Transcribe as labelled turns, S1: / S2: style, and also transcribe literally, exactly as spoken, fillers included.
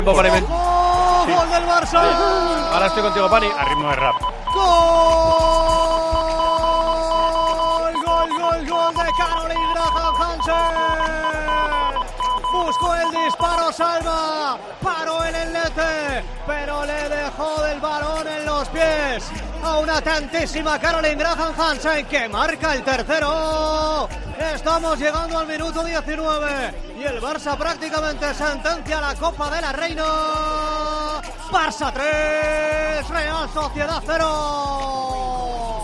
S1: Para
S2: ¡Gol! Sí. ¡Gol del Barça!
S1: Sí. Ahora estoy contigo, Pani.
S2: A ritmo de rap.
S3: ¡Gol! ¡Gol, gol, gol de Caroline Graham Hansen! Buscó el disparo, Salva. Paró el enlete, pero le dejó el balón en los pies a una tantísima Caroline Graham Hansen, que marca el tercero. Estamos llegando al minuto diecinueve y el Barça prácticamente sentencia la Copa de la Reina. Barça tres, Real Sociedad cero.